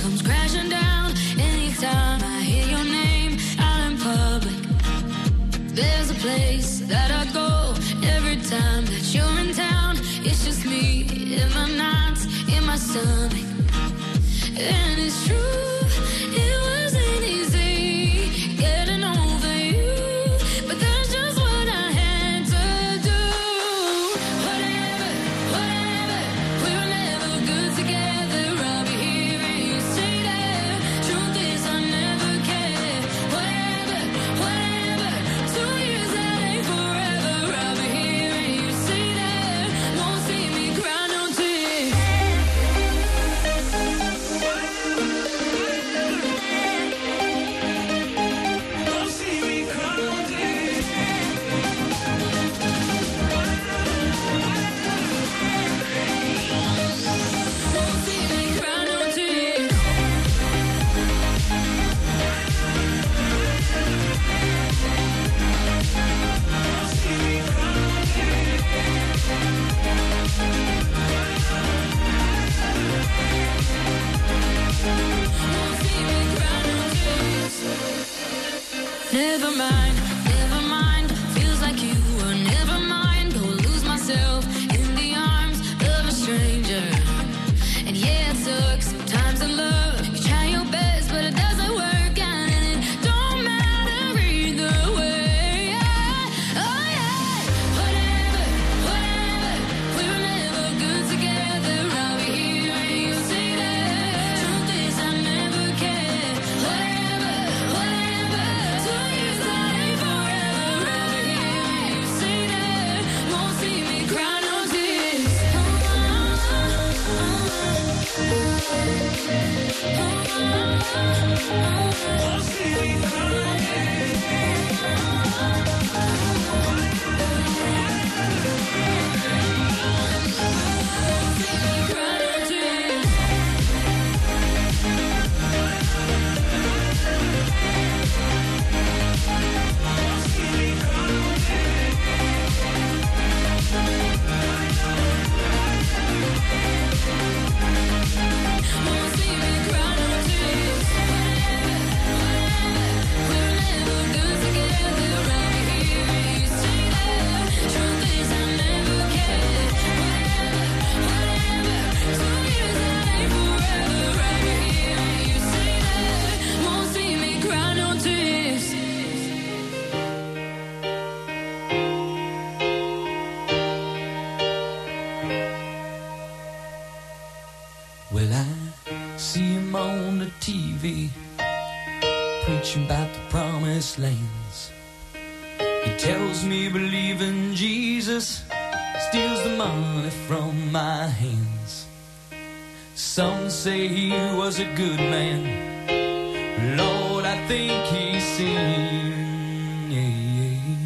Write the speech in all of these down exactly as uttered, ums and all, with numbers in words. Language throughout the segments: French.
comes crashing down anytime I hear your name out in public. There's a place that I go every time that you're in town. It's just me in my nights, in my stomach. And it's true, it wasn't easy getting over you, but that's just what I had to do. Whatever, whatever, we were never good together. I'll be here and you say that. Truth is I never cared. Whatever, whatever, two years that ain't forever. I'll be here and you say that. Won't see me cry no tears. Never mind, never mind. Feels like you were never mind. Go lose myself in the arms of a stranger. And yeah, it sucks sometimes in love. You try your best, but it doesn't work out, and it don't matter either way. Yeah. Oh yeah, whatever, whatever. We were never good together. I'll be here and you say that. Truth is I never cared. Whatever, whatever. Two years that ain't forever. I'll be here and you say that. Won't see me cry no tears. Won't see me cry. Well, I see him on the T V, preaching about the promised lands. He tells me believing Jesus steals the money from my hands. Some say he was a good man, Lord, I think he's sinned. Yeah, yeah.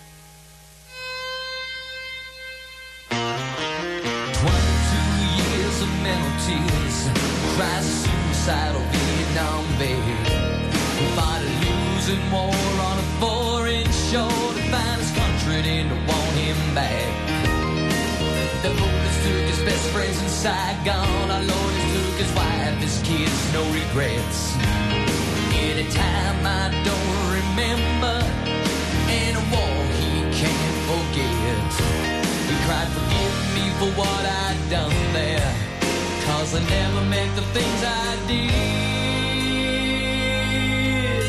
Twenty-two years of mental tears, Christ suicidal Vietnam vet, fought a losing war on a foreign shore to find his country and to want him back. The police took his best friends in Saigon, our lawyers took his wife, his kids, no regrets. Anytime I don't remember, in a war he can't forget. He cried, forgive me for what I'd done there, 'cause I never meant the things I did.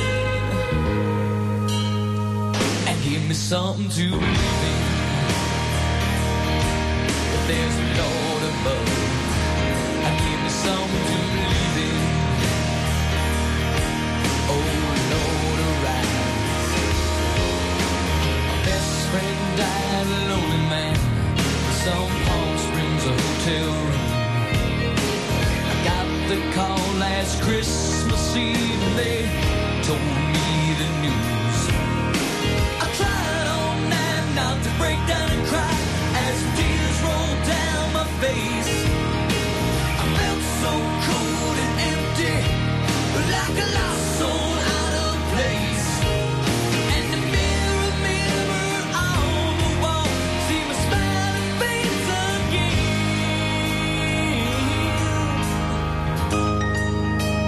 And give me something to believe in, if there's a Lord above. And give me something to believe in, oh Lord, arise. My best friend died, a lonely man, some Palm Springs a hotel room. I got the call last Christmas Eve and they told me the news. I tried all night not to break down and cry as tears rolled down my face. I felt so cold and empty, like a lost soul out of place. And the mirror, mirror on the wall, see my smiling face again.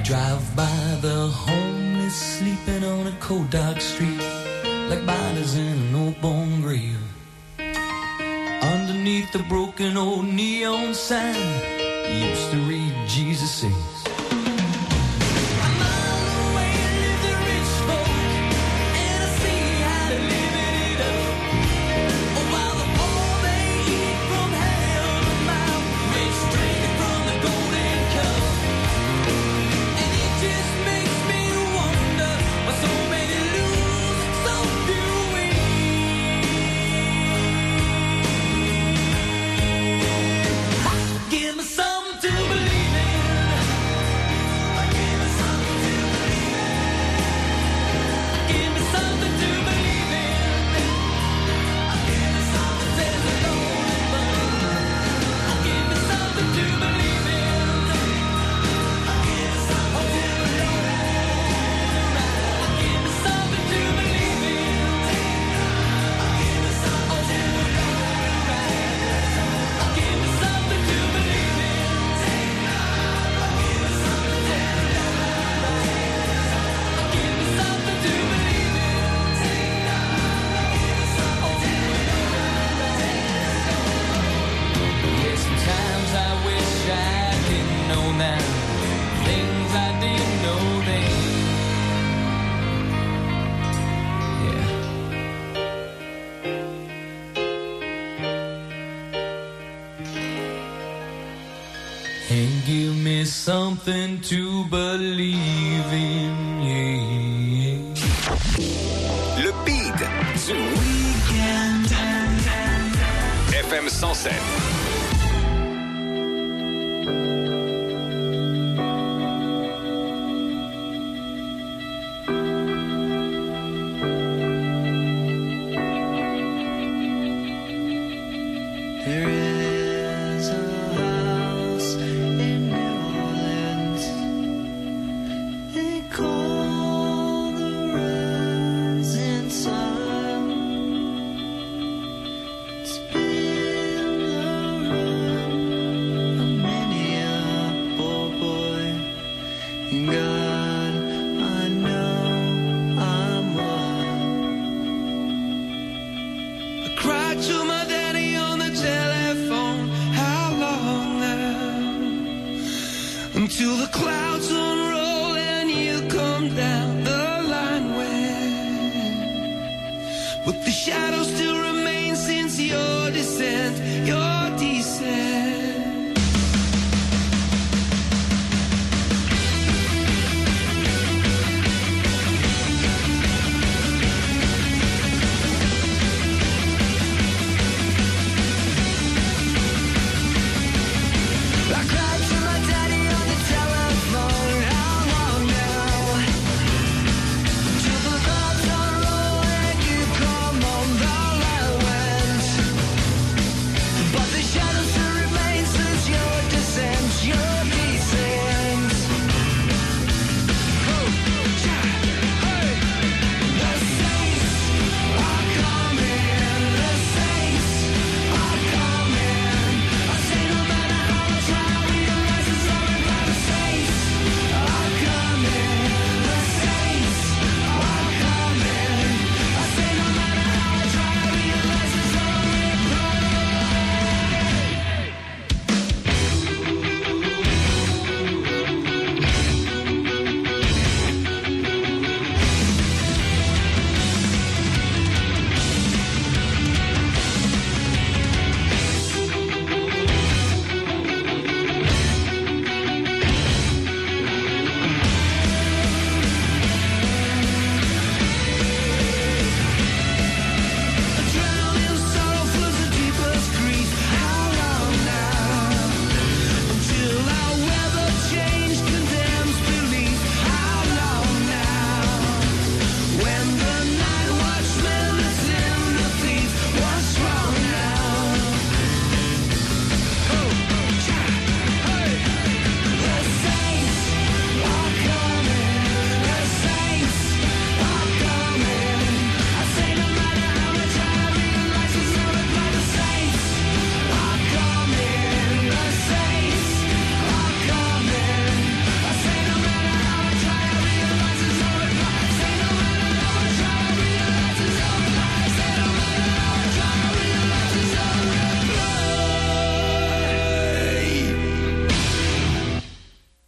drive by the homeless sleeping on a cold dark street, like bodies in an old bone grave. Underneath the broken old neon sign, you used to read Jesus says. Something to believe in, yeah. Le beat du week-end. F M cent sept. Shadows to remain.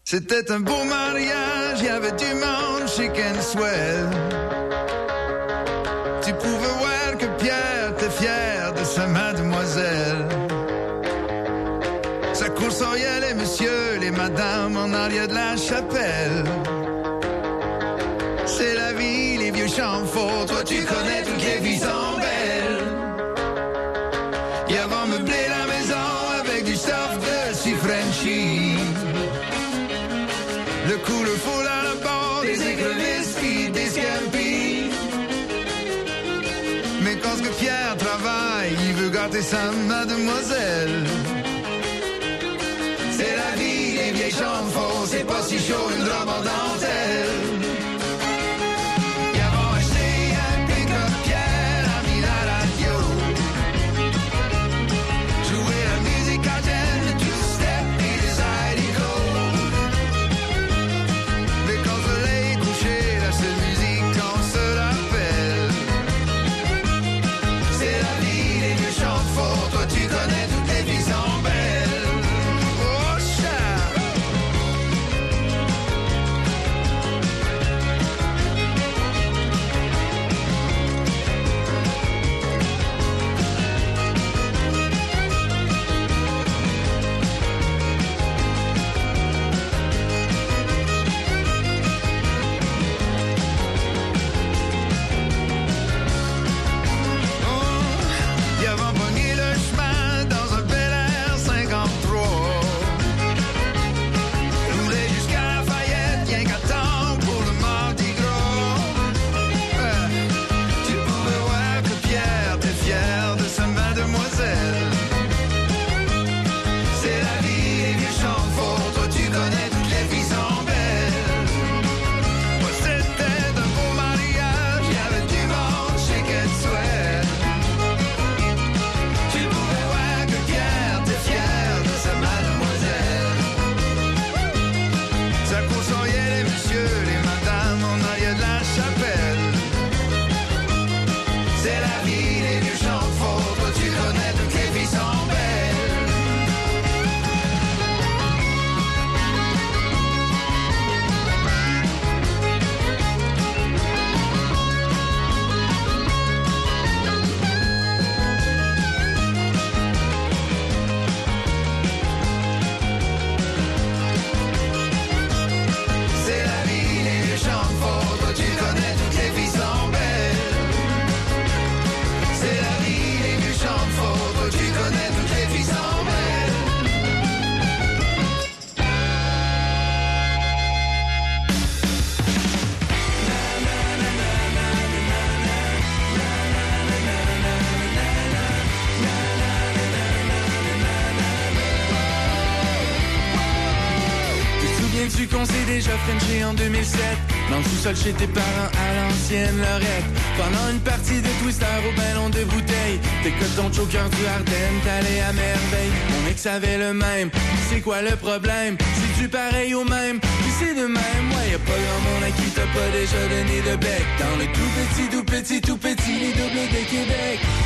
C'était un beau mariage, il y avait du monde chic and swell. Tu pouvais voir que Pierre était fier de sa mademoiselle. Ça coursoyait les messieurs, les madames en arrière de la chapelle. C'est la vie, les vieux chants faux, toi tu connais toutes les vies sont belles. Et avant meubler la maison avec du stuff dessus Frenchy. Le coup, le four à la bord, des écrevisses puis des scampis. Mais quand ce que Pierre travaille, il veut gâter sa mademoiselle. C'est la vie, les vieilles chambres faux, c'est pas si chaud une robe en dentelle. Ils avons acheté un pick-up, Pierre a mis la radio. Jouer la musique à Jen, le two-step et les Zydeco. Mais quand je l'ai couché, la seule musique qu'on se rappelle. C'est la vie, les vieux chantent faux, toi tu connais toutes les vies sont belles. Qu'on s'est déjà frenché en deux mille sept. Dans le sous-sol chez tes parents à l'ancienne Lorette. Pendant une partie de Twister au ballon de bouteille. T'écoutes ton choker du Ardennes, t'allais à merveille. Mon ex avait le même, c'est quoi le problème? C'est du pareil au même, puis c'est de même. Ouais, y'a pas grand monde à qui t'as pas déjà donné de bec. Dans le tout petit, tout petit, tout petit, les doubles de Québec.